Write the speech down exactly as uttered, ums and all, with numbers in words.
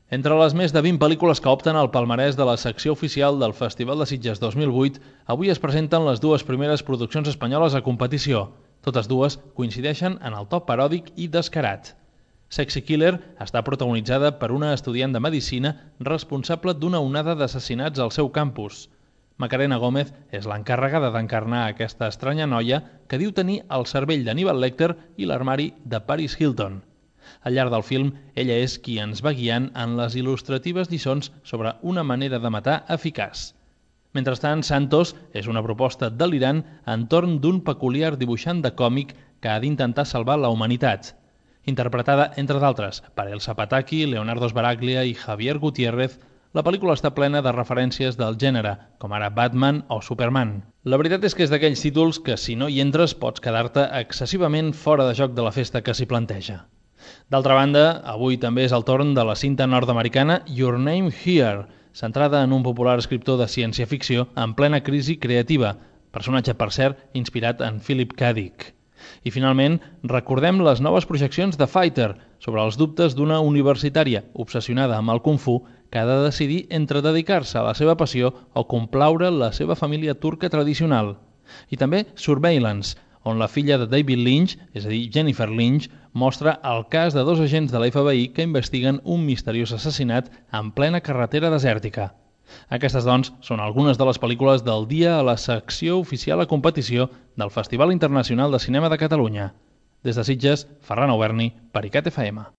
Entre les més de vint pel·lícules que opten al palmarès de la secció oficial del Festival de Sitges dos mil vuit, avui es presenten les dues primeres produccions espanyoles a competició. Totes dues coincideixen en el to paròdic i descarat. Sexy Killer està protagonitzada per una estudiant de medicina responsable d'una onada d'assassinats al seu campus. Macarena Gómez és l'encarregada d'encarnar aquesta estranya noia que diu tenir el cervell d'Hannibal Lecter i l'armari de Paris Hilton. Al llarg del film, ella és qui ens va guiant en les il·lustratives lliçons sobre una manera de matar eficaç. Mentrestant, Santos és una proposta delirant entorn d'un peculiar dibuixant de còmic que ha d'intentar salvar la humanitat. Interpretada, entre d'altres, per Elsa Pataky, Leonardo Sbaraglia i Javier Gutiérrez, la pel·lícula està plena de referències del gènere, com ara Batman o Superman. La veritat és que és d'aquells títols que, si no hi entres, pots quedar-te excessivament fora de joc de la festa que s'hi planteja. D'altra banda, avui també és el torn de la cinta nord-americana Your Name Here, centrada en un popular escriptor de ciència-ficció en plena crisi creativa, personatge, per cert, inspirat en Philip K. Dick. I finalment, recordem les noves projeccions de Fighter sobre els dubtes d'una universitària obsessionada amb el Kung Fu que ha de decidir entre dedicar-se a la seva passió o complaure la seva família turca tradicional. I també Surveillance, on la filla de David Lynch, és a dir, Jennifer Lynch, mostra el cas de dos agents de la F B I que investiguen un misteriós assassinat en plena carretera desèrtica. Aquestes, doncs, són algunes de les pel·lícules del dia a la secció oficial a competició del Festival Internacional de Cinema de Catalunya. Des de Sitges, Ferran Auberni, per ICAT F M.